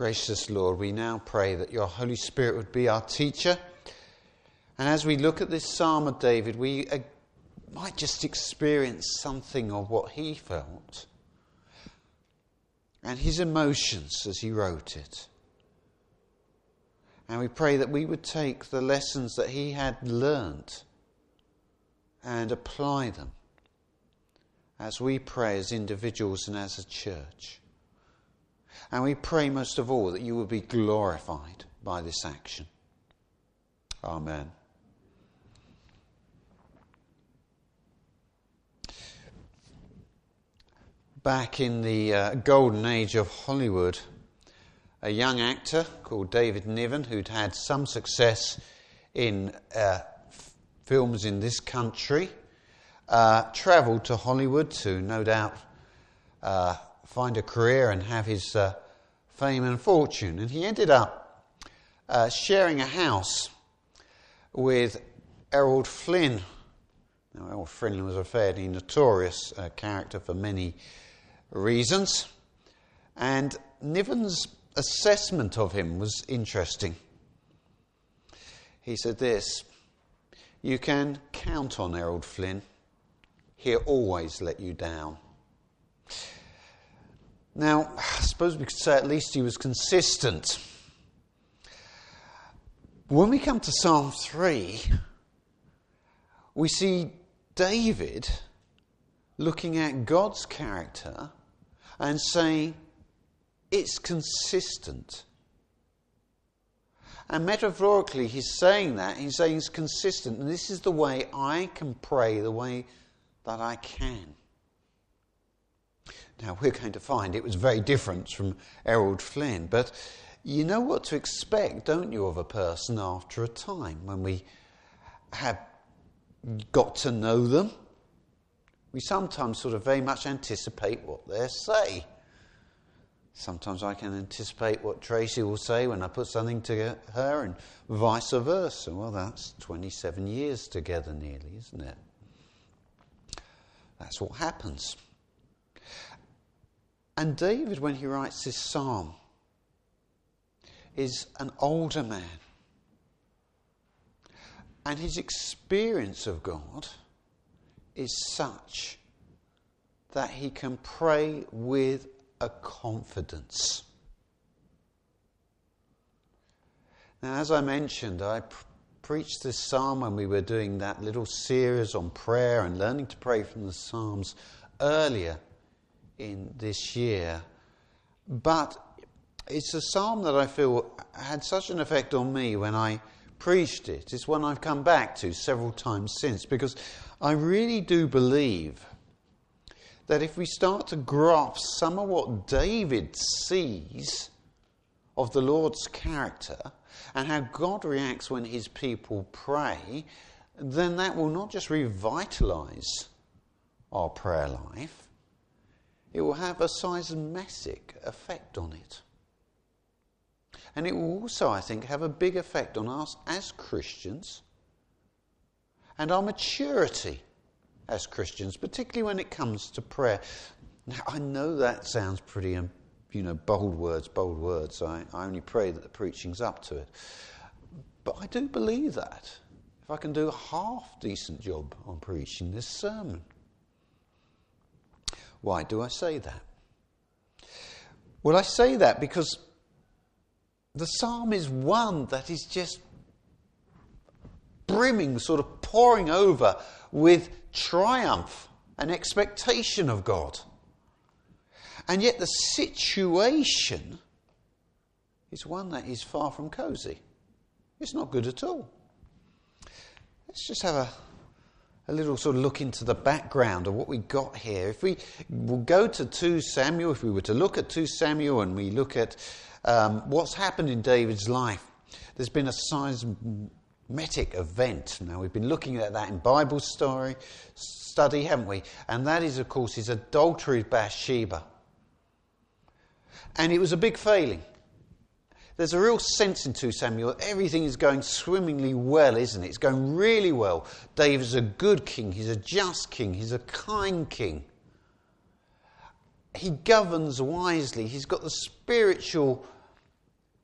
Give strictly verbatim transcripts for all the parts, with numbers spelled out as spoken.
Gracious Lord, we now pray that your Holy Spirit would be our teacher. And as we look at this Psalm of David, we uh, might just experience something of what he felt and his emotions as he wrote it. And we pray that we would take the lessons that he had learnt and apply them as we pray as individuals and as a church. And we pray most of all that you will be glorified by this action. Amen. Back in the uh, golden age of Hollywood, a young actor called David Niven, who'd had some success in uh, f- films in this country, uh, travelled to Hollywood to no doubt uh, find a career and have his uh, fame and fortune. And he ended up uh, sharing a house with Errol Flynn. Now, Errol Flynn was a fairly notorious uh, character for many reasons. And Niven's assessment of him was interesting. He said this: "You can count on Errol Flynn. He'll always let you down." Now, I suppose we could say at least he was consistent. When we come to Psalm three, we see David looking at God's character and saying, it's consistent. And metaphorically, he's saying that. He's saying it's consistent. And this is the way I can pray, the way that I can. Now, we're going to find it was very different from Errol Flynn. But you know what to expect, don't you, of a person after a time when we have got to know them? We sometimes sort of very much anticipate what they say. Sometimes I can anticipate what Tracy will say when I put something to her, and vice versa. Well, that's twenty-seven years together nearly, isn't it? That's what happens. And David, when he writes this psalm, is an older man. And his experience of God is such that he can pray with a confidence. Now, as I mentioned, I pr- preached this psalm when we were doing that little series on prayer and learning to pray from the Psalms earlier in this year. But it's a psalm that I feel had such an effect on me when I preached it. It's one I've come back to several times since, because I really do believe that if we start to grasp some of what David sees of the Lord's character and how God reacts when his people pray, then that will not just revitalise our prayer life, it will have a seismic effect on it. And it will also, I think, have a big effect on us as Christians and our maturity as Christians, particularly when it comes to prayer. Now, I know that sounds pretty, um, you know, bold words, bold words. I, I only pray that the preaching's up to it. But I do believe that, if I can do a half-decent job on preaching this sermon. Why do I say that? Well, I say that because the psalm is one that is just brimming, sort of pouring over with triumph and expectation of God. And yet the situation is one that is far from cosy. It's not good at all. Let's just have a, a little sort of look into the background of what we got here. If we will go to Second Samuel, if we were to look at Second Samuel and we look at um, what's happened in David's life, there's been a seismic event. Now, we've been looking at that in Bible story study, haven't we? And that is, of course, his adultery with Bathsheba. And it was a big failing. There's a real sense in Second Samuel, everything is going swimmingly well, isn't it? It's going really well. David's a good king, he's a just king, he's a kind king. He governs wisely, he's got the spiritual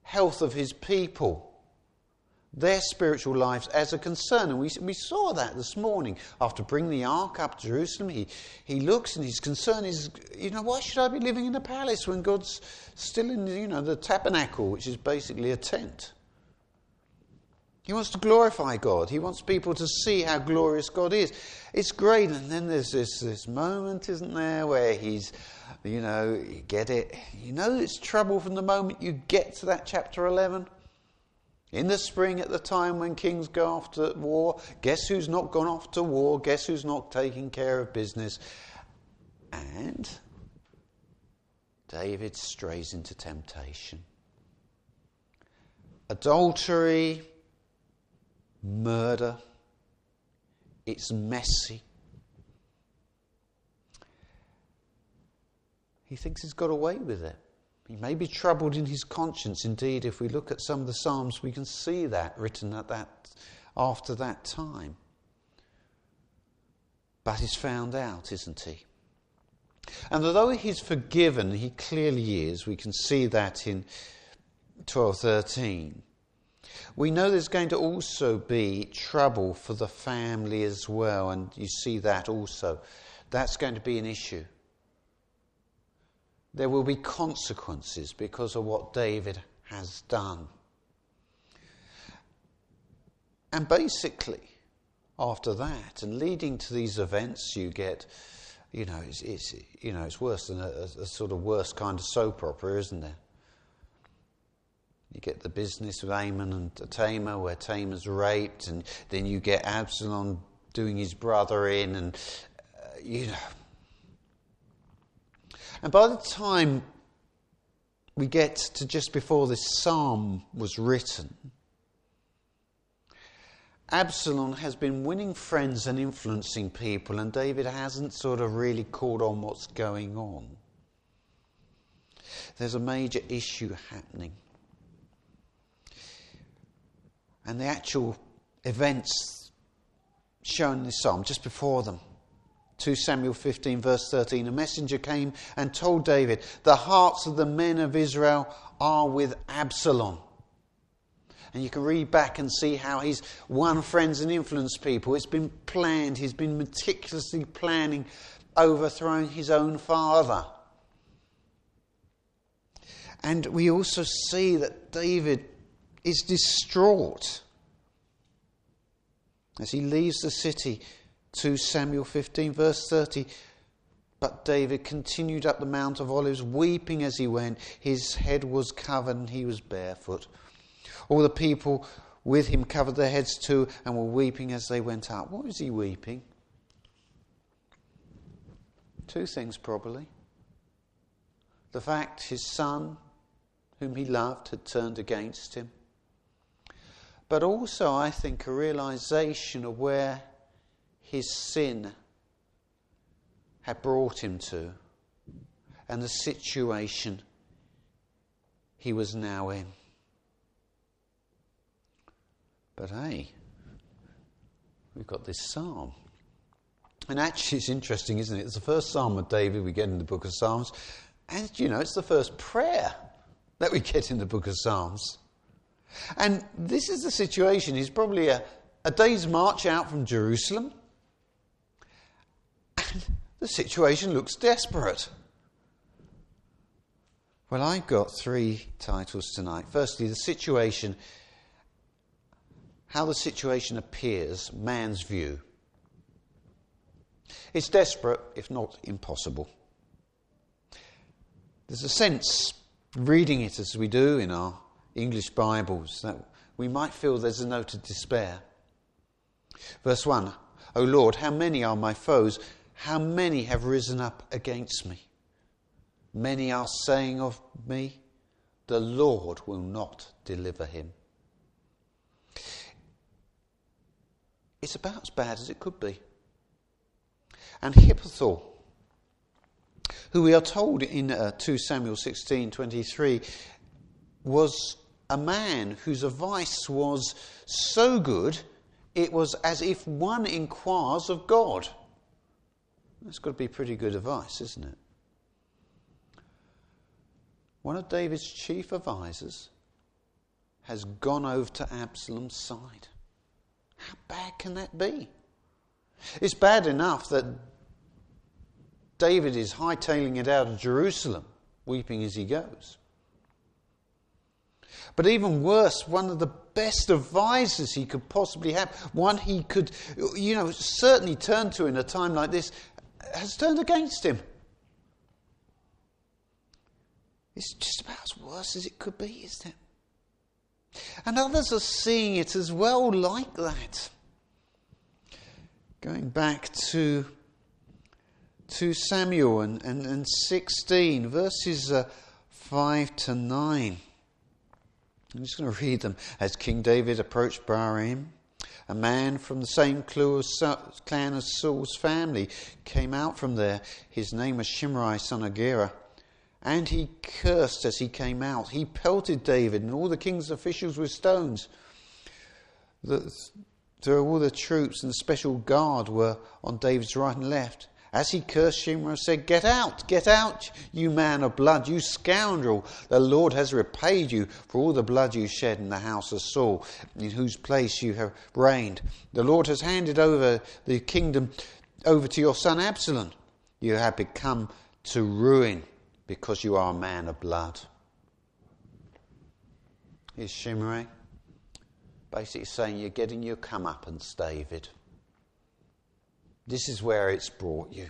health of his people, their spiritual lives as a concern. And we, we saw that this morning. After bringing the ark up to Jerusalem, he, he looks and his concern is, you know, why should I be living in a palace when God's still in, you know, the tabernacle, which is basically a tent? He wants to glorify God. He wants people to see how glorious God is. It's great. And then there's this, this moment, isn't there, where he's, you know, you get it. You know it's trouble from the moment you get to that chapter eleven. In the spring, at the time when kings go off to war, guess who's not gone off to war? Guess who's not taking care of business? And David strays into temptation. Adultery, murder, it's messy. He thinks he's got away with it. He may be troubled in his conscience. Indeed, if we look at some of the Psalms, we can see that written at that after that time. But he's found out, isn't he? And although he's forgiven, he clearly is. We can see that in twelve thirteen. We know there's going to also be trouble for the family as well, and you see that also. That's going to be an issue. There will be consequences because of what David has done. And basically, after that, and leading to these events, you get, you know, it's, it's you know, it's worse than a, a sort of worse kind of soap opera, isn't there? You get the business with Amnon and Tamar, where Tamar's raped, and then you get Absalom doing his brother in, and uh, you know. And by the time we get to just before this psalm was written, Absalom has been winning friends and influencing people, and David hasn't sort of really caught on what's going on. There's a major issue happening. And the actual events shown in this psalm, just before them, two Samuel fifteen verse thirteen, a messenger came and told David, the hearts of the men of Israel are with Absalom. And you can read back and see how he's won friends and influenced people. It's been planned. He's been meticulously planning overthrowing his own father. And we also see that David is distraught as he leaves the city. two Samuel fifteen verse thirty. But David continued up the Mount of Olives, weeping as he went. His head was covered and he was barefoot. All the people with him covered their heads too and were weeping as they went up. What was he weeping? Two things probably. The fact his son, whom he loved, had turned against him. But also, I think, a realization of where his sin had brought him to and the situation he was now in. But hey, we've got this psalm. And actually it's interesting, isn't it? It's the first psalm of David we get in the book of Psalms. And, you know, it's the first prayer that we get in the book of Psalms. And this is the situation. He's probably a, a day's march out from Jerusalem. And the situation looks desperate. Well, I've got three titles tonight. Firstly, the situation, how the situation appears, man's view. It's desperate, if not impossible. There's a sense, reading it as we do in our English Bibles, that we might feel there's a note of despair. Verse one, O Lord, how many are my foes? How many have risen up against me? Many are saying of me, the Lord will not deliver him. It's about as bad as it could be. And Ahithophel, who we are told in uh, two Samuel sixteen twenty-three, was a man whose advice was so good, it was as if one inquires of God. That's got to be pretty good advice, isn't it? One of David's chief advisors has gone over to Absalom's side. How bad can that be? It's bad enough that David is hightailing it out of Jerusalem, weeping as he goes. But even worse, one of the best advisors he could possibly have, one he could, you know, certainly turn to in a time like this, has turned against him. It's just about as worse as it could be, isn't it? And others are seeing it as well like that. Going back to, to Samuel and, and, and sixteen, verses uh, five to nine. I'm just going to read them. As King David approached Bahurim, a man from the same clan as Saul's family came out from there. His name was Shimei, son of Gera. And he cursed as he came out. He pelted David and all the king's officials with stones. The, there all the troops and the special guard were on David's right and left. As he cursed, Shimei said, "Get out, get out, you man of blood, you scoundrel. The Lord has repaid you for all the blood you shed in the house of Saul, in whose place you have reigned. The Lord has handed over the kingdom over to your son Absalom. You have become to ruin because you are a man of blood." Here's Shimei basically saying, you're getting your comeuppance, David. This is where it's brought you.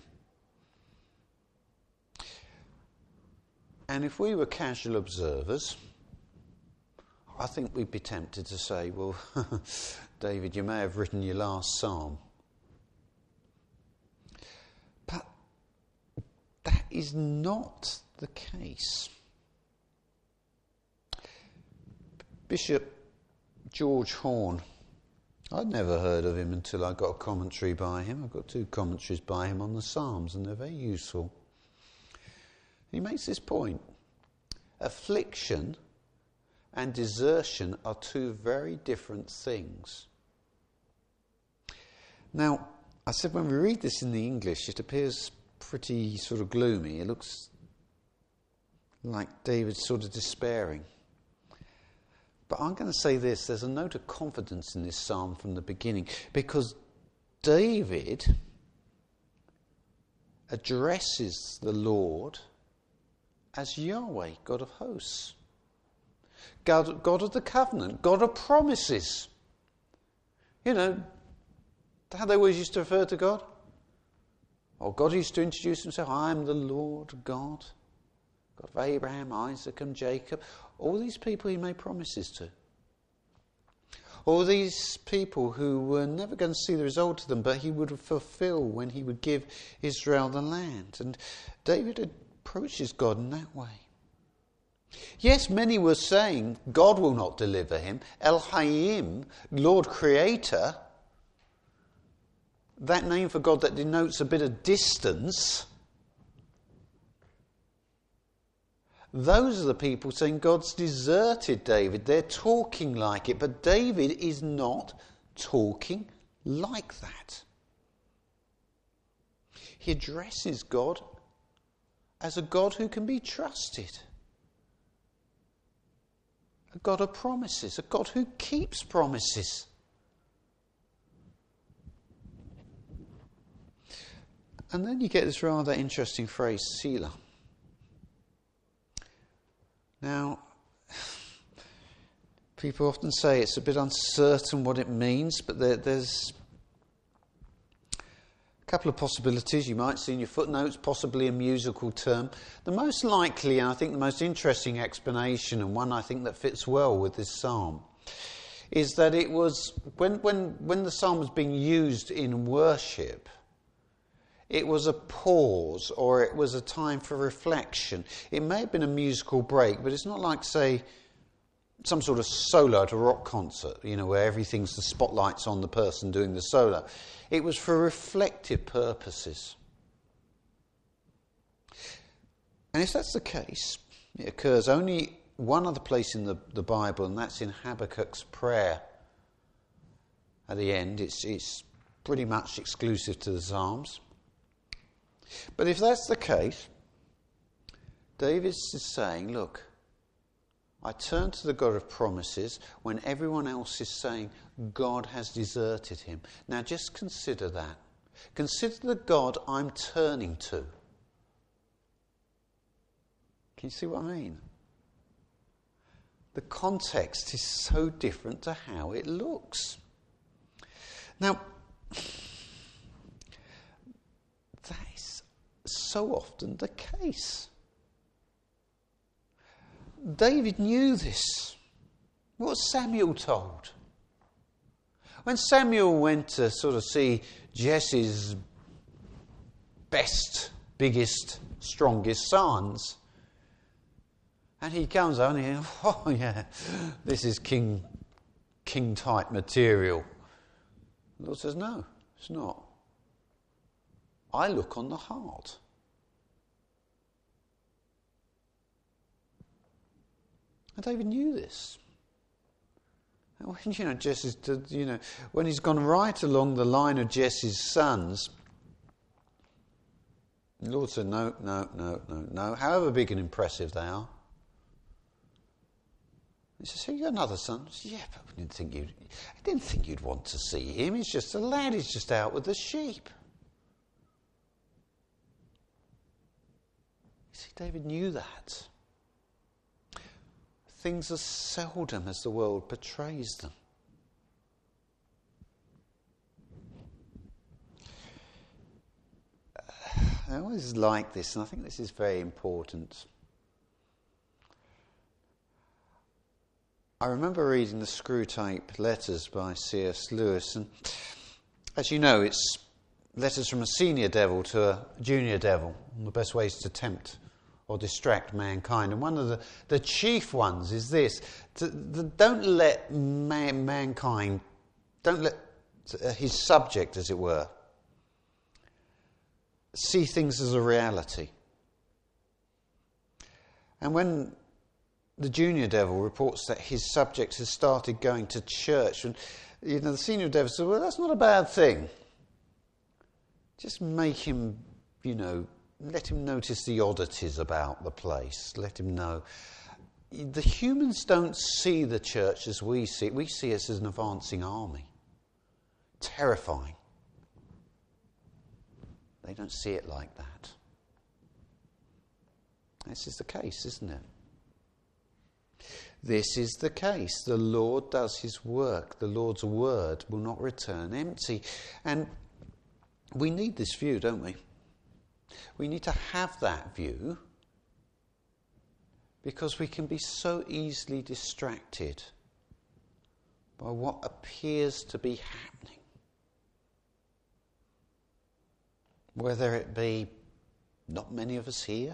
And if we were casual observers, I think we'd be tempted to say, well, David, you may have written your last psalm. But that is not the case. Bishop George Horne, I'd never heard of him until I got a commentary by him. I've got two commentaries by him on the Psalms, and they're very useful. He makes this point. Affliction and desertion are two very different things. Now, I said when we read this in the English, it appears pretty sort of gloomy. It looks like David's sort of despairing. But I'm going to say this, there's a note of confidence in this psalm from the beginning, because David addresses the Lord as Yahweh, God of hosts, God, God of the covenant, God of promises. You know, how they always used to refer to God? Or God used to introduce himself, I am the Lord God, God of Abraham, Isaac and Jacob. All these people he made promises to. All these people who were never going to see the result of them, but he would fulfill when he would give Israel the land. And David approaches God in that way. Yes, many were saying God will not deliver him. El Hayim, Lord Creator, that name for God that denotes a bit of distance. Those are the people saying God's deserted David. They're talking like it, but David is not talking like that. He addresses God as a God who can be trusted. A God of promises, a God who keeps promises. And then you get this rather interesting phrase, Selah. Now, people often say it's a bit uncertain what it means, but there, there's a couple of possibilities. You might see in your footnotes, possibly a musical term. The most likely, and I think the most interesting explanation, and one I think that fits well with this psalm, is that it was, when, when, when the psalm was being used in worship, it was a pause, or it was a time for reflection. It may have been a musical break, but it's not like, say, some sort of solo at a rock concert, you know, where everything's the spotlight's on the person doing the solo. It was for reflective purposes. And if that's the case, it occurs only one other place in the, the Bible, and that's in Habakkuk's prayer. At the end, it's, it's pretty much exclusive to the Psalms. But if that's the case, David is saying, look, I turn to the God of promises when everyone else is saying God has deserted him. Now just consider that. Consider the God I'm turning to. Can you see what I mean? The context is so different to how it looks. Now, that is so often the case. David knew this. What was Samuel told? When Samuel went to sort of see Jesse's best, biggest, strongest sons, and he comes on and he, oh yeah, this is king, king type material. The Lord says, no, it's not. I look on the heart. And David knew this. And when, you know, Jesse's, you know, when he's gone right along the line of Jesse's sons, the Lord said, no, no, no, no, no, however big and impressive they are. He says, so you got another son? I said, yeah, but I didn't think you'd, I didn't think you'd want to see him. He's just a lad. He's just out with the sheep. You see, David knew that. Things are seldom as the world portrays them. I always like this, and I think this is very important. I remember reading the Screwtape Letters by C S Lewis, and as you know, it's letters from a senior devil to a junior devil, on the best ways to tempt or distract mankind. And one of the, the chief ones is this: to, the, don't let man, mankind, don't let uh, his subject, as it were, see things as a reality. And when the junior devil reports that his subject has started going to church, and you know the senior devil says, well, that's not a bad thing. Just make him, you know, let him notice the oddities about the place. Let him know. The humans don't see the church as we see it. We see it as an advancing army. Terrifying. They don't see it like that. This is the case, isn't it? This is the case. The Lord does his work. The Lord's word will not return empty. And we need this view, don't we? We need to have that view because we can be so easily distracted by what appears to be happening. Whether it be not many of us here,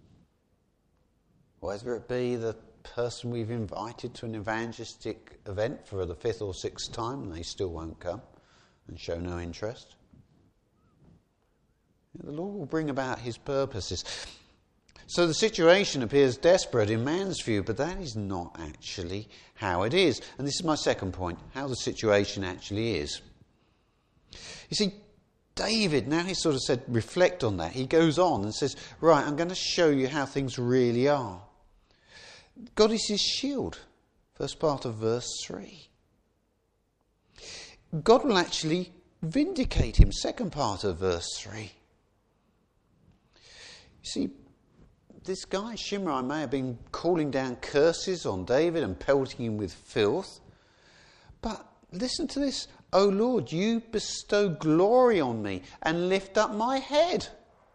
whether it be the person we've invited to an evangelistic event for the fifth or sixth time and they still won't come and show no interest. The Lord will bring about his purposes. So the situation appears desperate in man's view, but that is not actually how it is. And this is my second point, how the situation actually is. You see, David, now he's sort of said, reflect on that. He goes on and says, right, I'm going to show you how things really are. God is his shield. First part of verse three. God will actually vindicate him. Second part of verse three. You see, this guy Shimei may have been calling down curses on David and pelting him with filth. But listen to this. O Lord, you bestow glory on me and lift up my head.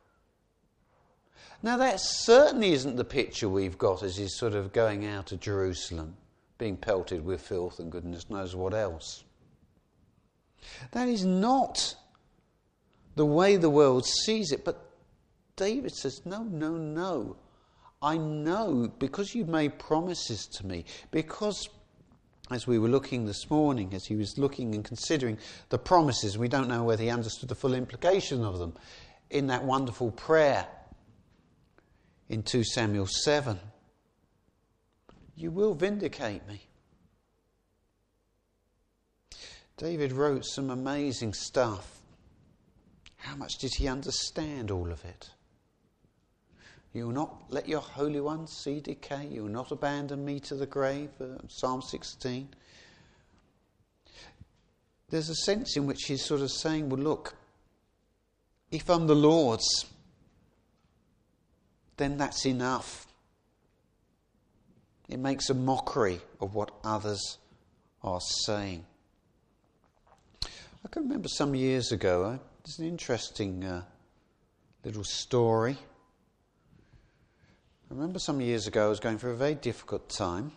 Now that certainly isn't the picture we've got as he's sort of going out of Jerusalem, being pelted with filth and goodness knows what else. That is not the way the world sees it. But David says, no, no, no. I know because you've made promises to me, because as we were looking this morning, as he was looking and considering the promises, we don't know whether he understood the full implication of them in that wonderful prayer in two Samuel seven. You will vindicate me. David wrote some amazing stuff. How much did he understand all of it? You will not let your Holy One see decay. You will not abandon me to the grave. Uh, Psalm sixteen. There's a sense in which he's sort of saying, well, look, if I'm the Lord's, then that's enough. It makes a mockery of what others are saying. I can remember some years ago, uh, there's an interesting uh, little story. I remember some years ago I was going through a very difficult time,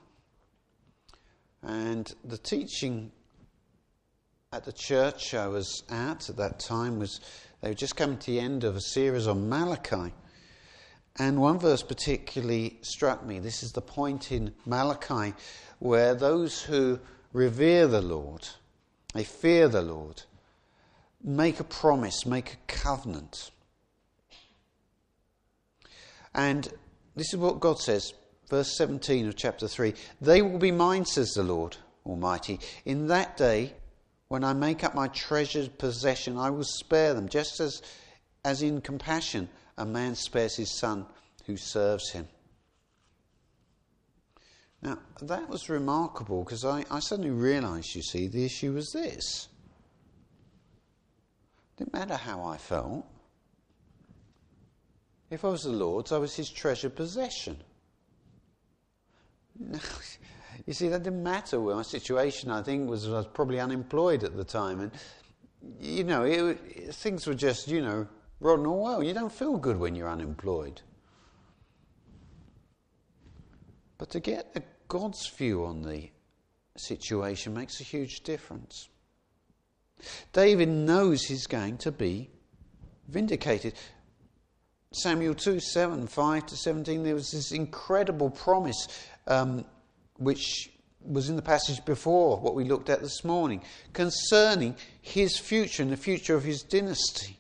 and the teaching at the church I was at at that time was, they were just coming to the end of a series on Malachi, and one verse particularly struck me. This is the point in Malachi where those who revere the Lord, they fear the Lord, make a promise, make a covenant. And this is what God says, verse seventeen of chapter three. They will be mine, says the Lord Almighty. In that day, when I make up my treasured possession, I will spare them, just as, as in compassion a man spares his son who serves him. Now, that was remarkable, because I, I suddenly realised, you see, the issue was this. It didn't matter how I felt. If I was the Lord's, I was his treasured possession. You see, that didn't matter. Well, my situation, I think, was I was probably unemployed at the time. And, you know, it, it, things were just, you know, rotten all well. You don't feel good when you're unemployed. But to get a God's view on the situation makes a huge difference. David knows he's going to be vindicated. Samuel two, seven, five to seventeen, there was this incredible promise um, which was in the passage before what we looked at this morning, concerning his future and the future of his dynasty.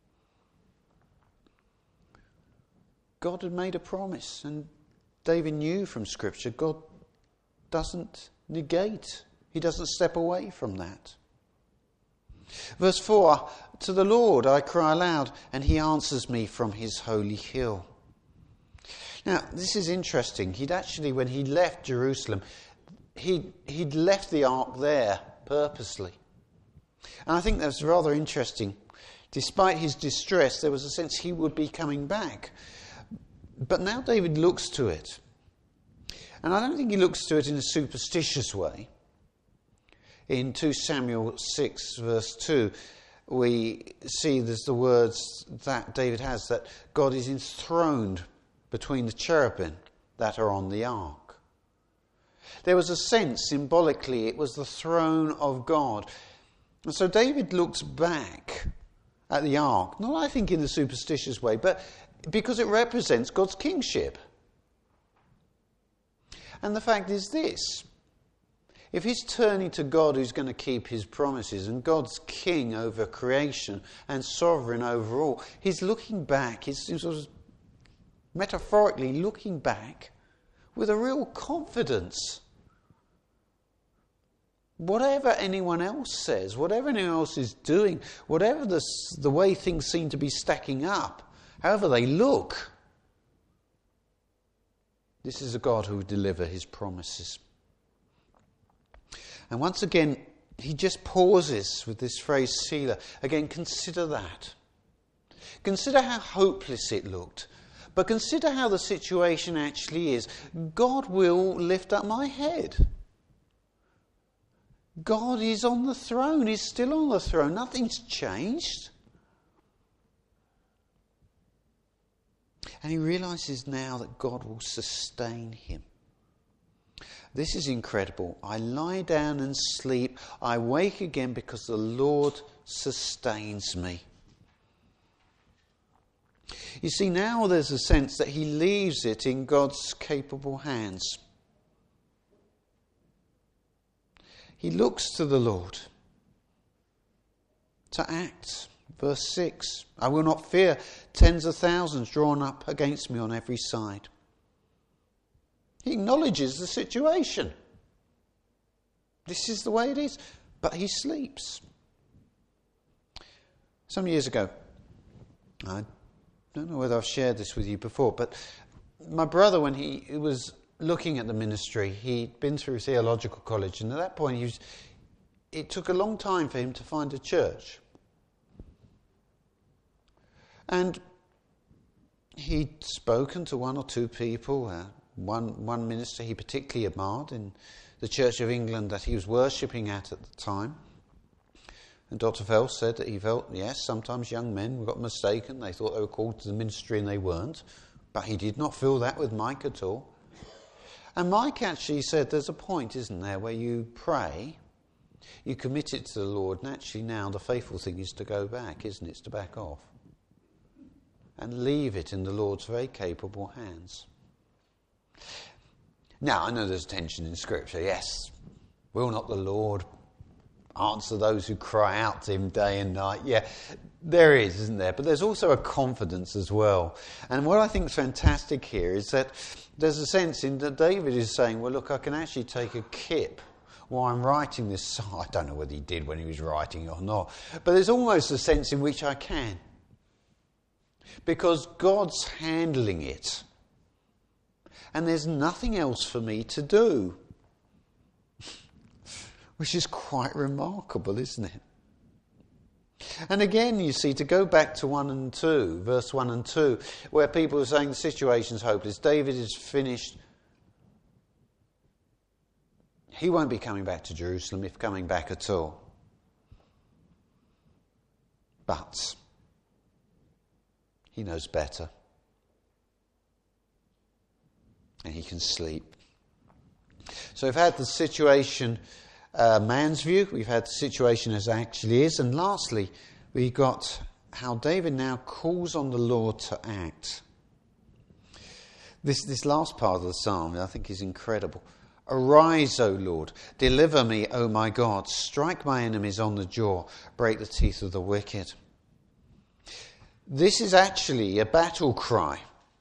God had made a promise, and David knew from Scripture God doesn't negate, he doesn't step away from that. Verse four, to the Lord I cry aloud, and he answers me from his holy hill. Now, this is interesting. He'd actually, when he left Jerusalem, he'd, he'd left the ark there purposely. And I think that's rather interesting. Despite his distress, there was a sense he would be coming back. But now David looks to it. And I don't think he looks to it in a superstitious way. In two Samuel six, verse two, we see there's the words that David has, that God is enthroned between the cherubim that are on the ark. There was a sense, symbolically, it was the throne of God. And so David looks back at the ark, not I think in a superstitious way, but because it represents God's kingship. And the fact is this: if he's turning to God who's going to keep his promises, and God's king over creation and sovereign over all, he's looking back, he's sort of metaphorically looking back with a real confidence. Whatever anyone else says, whatever anyone else is doing, whatever the, the way things seem to be stacking up, however they look, this is a God who will deliver his promises. And once again, he just pauses with this phrase, Selah. Again, consider that. Consider how hopeless it looked. But consider how the situation actually is. God will lift up my head. God is on the throne. He's still on the throne. Nothing's changed. And he realizes now that God will sustain him. This is incredible. I lie down and sleep. I wake again because the Lord sustains me. You see, now there's a sense that he leaves it in God's capable hands. He looks to the Lord to act. Verse six, I will not fear tens of thousands drawn up against me on every side. He acknowledges the situation. This is the way it is. But he sleeps. Some years ago, I don't know whether I've shared this with you before, but my brother, when he, he was looking at the ministry, he'd been through theological college, and at that point he was, it took a long time for him to find a church. And he'd spoken to one or two people, uh, one one minister he particularly admired in the Church of England that he was worshipping at at the time. And Doctor Phelps said that he felt, yes, sometimes young men got mistaken. They thought they were called to the ministry and they weren't. But he did not feel that with Mike at all. And Mike actually said there's a point, isn't there, where you pray, you commit it to the Lord, and actually now the faithful thing is to go back, isn't it? It's to back off. And leave it in the Lord's very capable hands. Now, I know there's tension in Scripture. Yes, will not the Lord answer those who cry out to him day and night? Yeah, there is, isn't there? But there's also a confidence as well. And what I think is fantastic here is that there's a sense in that David is saying, well, look, I can actually take a kip while I'm writing this psalm. I don't know whether he did when he was writing it or not. But there's almost a sense in which I can. Because God's handling it. And there's nothing else for me to do. Which is quite remarkable, isn't it? And again, you see, to go back to one and two, verse one and two, where people are saying the situation's hopeless. David is finished. He won't be coming back to Jerusalem, if coming back at all. But he knows better. And he can sleep. So we've had the situation, uh, man's view. We've had the situation as it actually is. And lastly, we got how David now calls on the Lord to act. This, this last part of the psalm, I think, is incredible. Arise, O Lord. Deliver me, O my God. Strike my enemies on the jaw. Break the teeth of the wicked. This is actually a battle cry.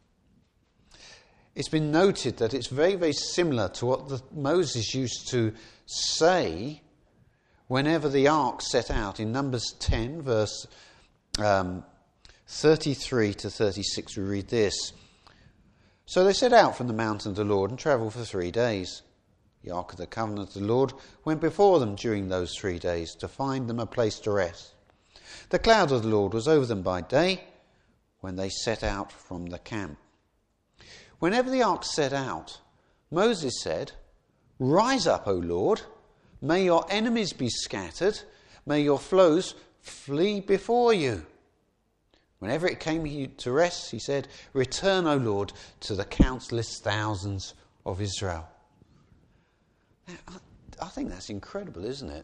It's been noted that it's very, very similar to what the, Moses used to say whenever the ark set out. In Numbers ten, verse um, thirty-three to thirty-six, we read this. So they set out from the mountain of the Lord and travelled for three days. The ark of the covenant of the Lord went before them during those three days to find them a place to rest. The cloud of the Lord was over them by day when they set out from the camp. Whenever the ark set out, Moses said, Rise up, O Lord, may your enemies be scattered, may your foes flee before you. Whenever it came to rest, he said, Return, O Lord, to the countless thousands of Israel. Now, I, I think that's incredible, isn't it?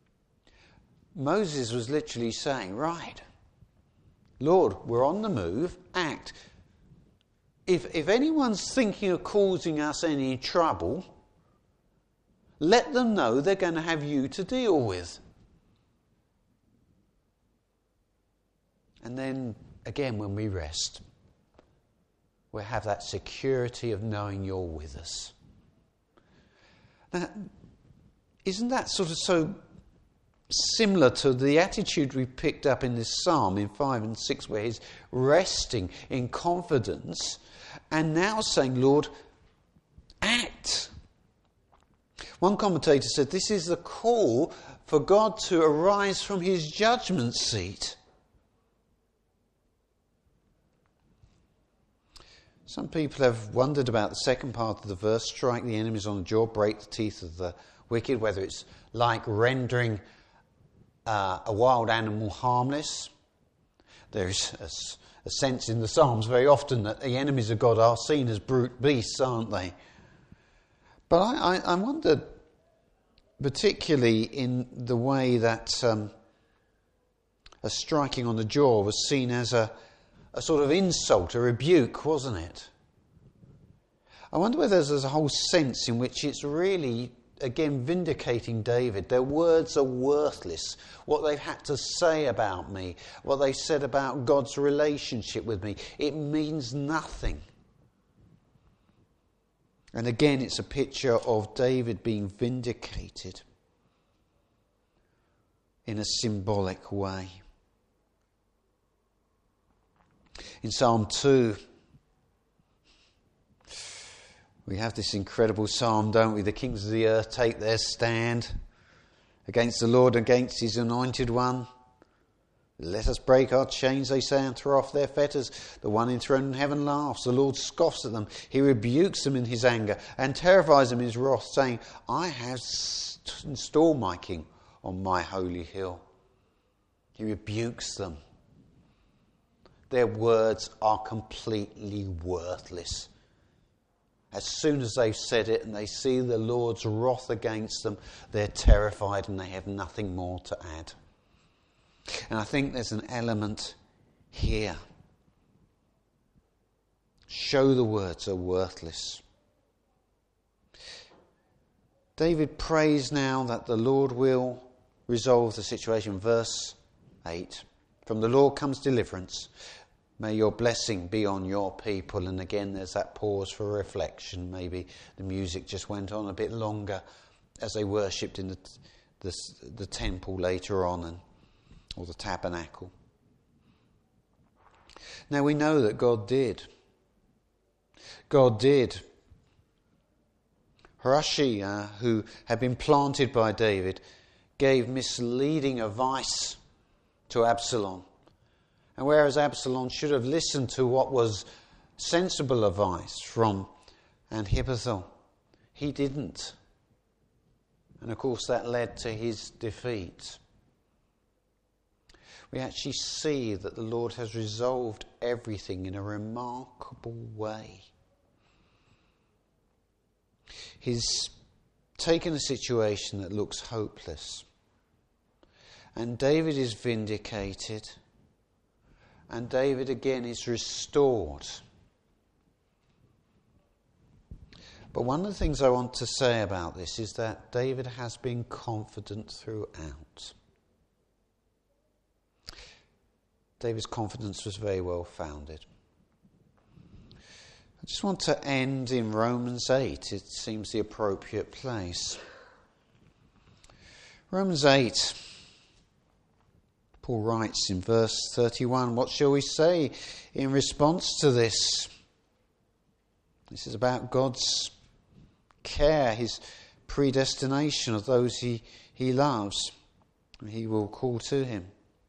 Moses was literally saying, right, Lord, we're on the move, act. If, if anyone's thinking of causing us any trouble, let them know they're going to have you to deal with. And then, again, when we rest, we'll have that security of knowing you're with us. Now, isn't that sort of so similar to the attitude we picked up in this psalm in five and six, where he's resting in confidence and now saying, Lord, act. One commentator said this is the call for God to arise from his judgment seat. Some people have wondered about the second part of the verse, strike the enemies on the jaw, break the teeth of the wicked, whether it's like rendering uh, a wild animal harmless. There's a, a sense in the Psalms very often that the enemies of God are seen as brute beasts, aren't they? But I, I, I wondered, particularly in the way that um, a striking on the jaw was seen as a A sort of insult, a rebuke, wasn't it? I wonder whether there's a whole sense in which it's really, again, vindicating David. Their words are worthless. What they've had to say about me, what they've said about God's relationship with me, it means nothing. And again, it's a picture of David being vindicated in a symbolic way. In Psalm two, we have this incredible psalm, don't we? The kings of the earth take their stand against the Lord, against his anointed one. Let us break our chains, they say, and throw off their fetters. The one enthroned in heaven laughs. The Lord scoffs at them. He rebukes them in his anger and terrifies them in his wrath, saying, I have installed my king on my holy hill. He rebukes them. Their words are completely worthless. As soon as they've said it and they see the Lord's wrath against them, they're terrified and they have nothing more to add. And I think there's an element here. Show the words are worthless. David prays now that the Lord will resolve the situation. Verse eight. From the Lord comes deliverance. May your blessing be on your people. And again, there's that pause for reflection. Maybe the music just went on a bit longer as they worshipped in the the, the temple later on, and or the tabernacle. Now we know that God did. God did. Hushai, uh, who had been planted by David, gave misleading advice to Absalom. And whereas Absalom should have listened to what was sensible advice from Ahithophel, he didn't. And of course that led to his defeat. We actually see that the Lord has resolved everything in a remarkable way. He's taken a situation that looks hopeless, and David is vindicated, and David again is restored. But one of the things I want to say about this is that David has been confident throughout. David's confidence was very well founded. I just want to end in Romans eight. It seems the appropriate place. Romans eight. Paul writes in verse thirty-one, what shall we say in response to this? This is about God's care, his predestination of those he, he loves. He will call to him.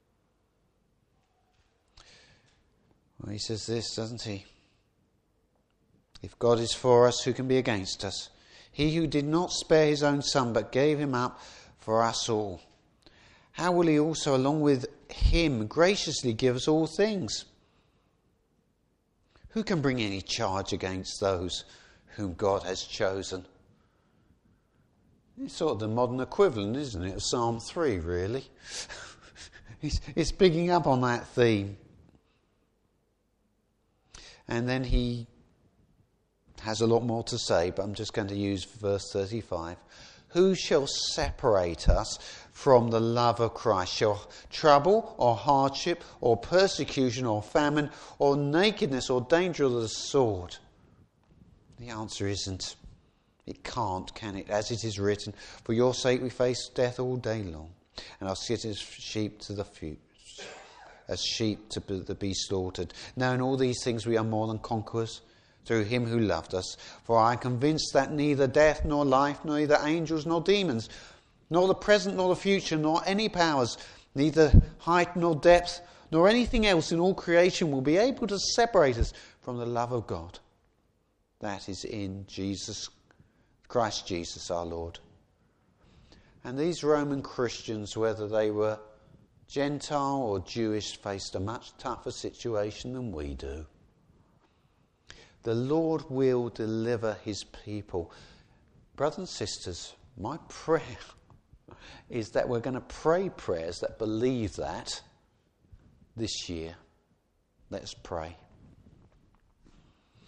Well, he says this, doesn't he? If God is for us, who can be against us? He who did not spare his own son, but gave him up for us all, how will he also, along with him, graciously give us all things? Who can bring any charge against those whom God has chosen? It's sort of the modern equivalent, isn't it, of Psalm three, really. it's, it's picking up on that theme. And then he has a lot more to say, but I'm just going to use verse thirty-five. Who shall separate us from the love of Christ? Shall trouble or hardship or persecution or famine or nakedness or danger of the sword? The answer isn't. It can't, can it? As it is written, for your sake we face death all day long, and are sit as sheep to the few, as sheep to be slaughtered. Now in all these things we are more than conquerors through him who loved us. For I am convinced that neither death nor life, neither angels nor demons, nor the present nor the future, nor any powers, neither height nor depth, nor anything else in all creation will be able to separate us from the love of God. That is in Jesus, Christ Jesus our Lord. And these Roman Christians, whether they were Gentile or Jewish, faced a much tougher situation than we do. The Lord will deliver his people. Brothers and sisters, my prayer is that we're going to pray prayers that believe that this year. Let's pray.